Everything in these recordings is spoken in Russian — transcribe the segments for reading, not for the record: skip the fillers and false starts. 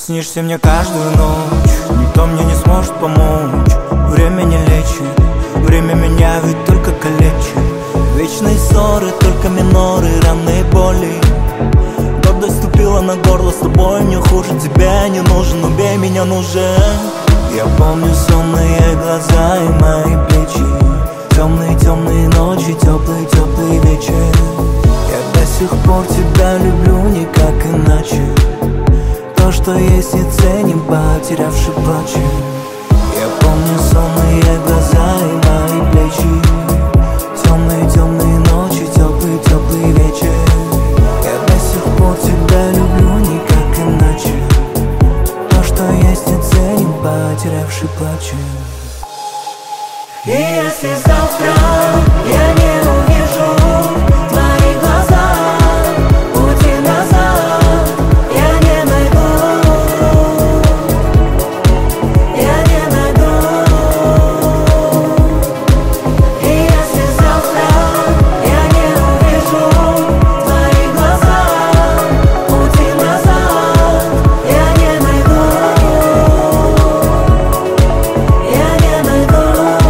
Снишься мне каждую ночь, никто мне не сможет помочь. Время не лечит, время меня ведь только калечит. Вечные ссоры, только миноры, раны и боли. Гордость ступила на горло, с тобой мне хуже. Тебя не нужен, убей меня, нужен. Я помню сонные глаза и мои плечи, темные ночи, теплый вечер. Я до сих пор тебя люблю, никак иначе. То, что есть, не ценим, потерявший плачем. Я помню сонные глаза и мои плечи, темные ночи, теплый вечер. Я до сих пор тебя люблю, никак иначе. То, что есть, не ценим, потерявший плачем. И если завтра я не увижу твои глаза, пути назад я не найду, я не найду. И если завтра я не увижу твои глаза, пути назад я не найду, я не найду.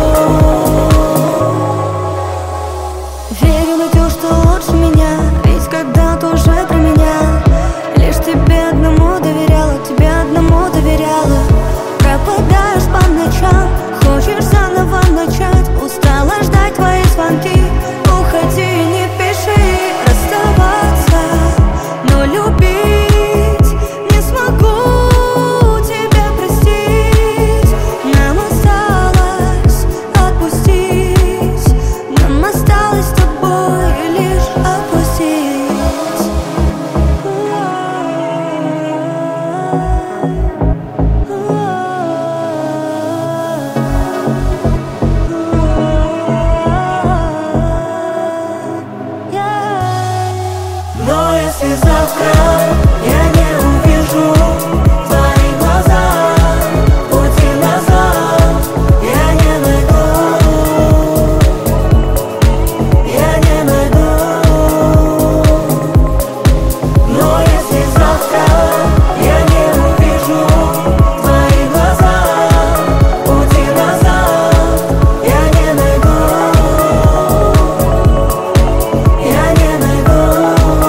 Верю, найдешь, что лучше меня, ведь когда-то уже про меня. Лишь тебе одному доверяла, тебе одному доверяла. Пропадаешь по ночам, хочешь заново начать. Устала ждать твои звонки, уходи, не пиши. Расставаться, но любить не смогу тебя простить. Нам осталось отпустить, нам осталось с тобой лишь опустить. Но если завтра я не увижу твои глаза, пути назад я не найду, я не найду. Но если завтра я не увижу твои глаза, пути назад я не найду, я не найду.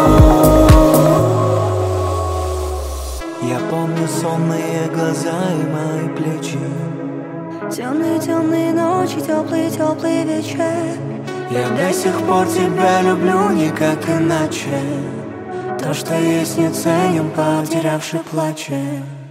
Я помню сонные глаза и мои плечи, Темные ночи, теплый вечер. я до сих пор тебя люблю, никак иначе. То, что есть, не ценим, потерявший плачем.